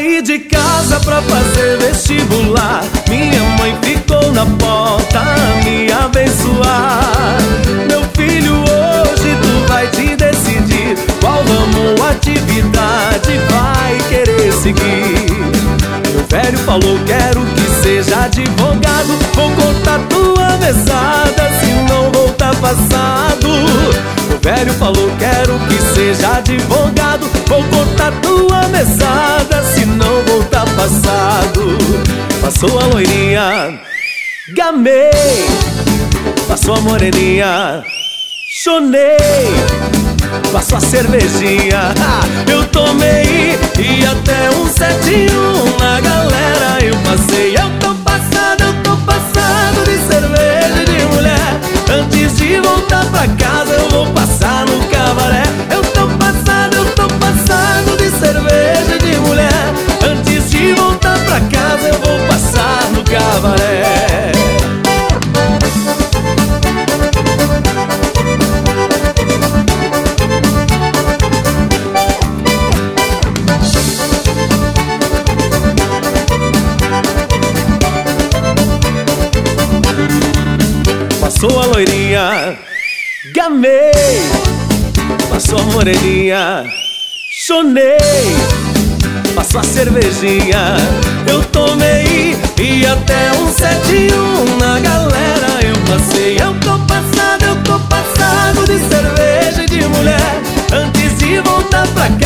saí de casa pra fazer vestibular. Minha mãe ficou na porta a me abençoar. Meu filho, hoje tu vai te decidir qual ramo ou atividade vai querer seguir. Meu velho falou, quero que seja advogado. Vou cortar tua mesada, se não voltar passado. Meu velho falou, quero que seja advogado. Vou cortar tua mesada, se não voltar passado. Passou a loirinha, gamei. Passou a moreninha, chonei. Passou a cervejinha, eu tomei. E até um 7-1 na galera eu passei. Eu tô passado de cerveja e de mulher. Antes de voltar pra casa eu vou passar no cabaré. Eu tô passado de cerveja e de mulher. Antes de voltar pra casa eu vou passar no cabaré. Passou a loirinha, gamei. Passou a moreninha, chonei. Passou a cervejinha, eu tomei. E até um 7-1 na galera eu passei. Eu tô passado de cerveja e de mulher. Antes de voltar pra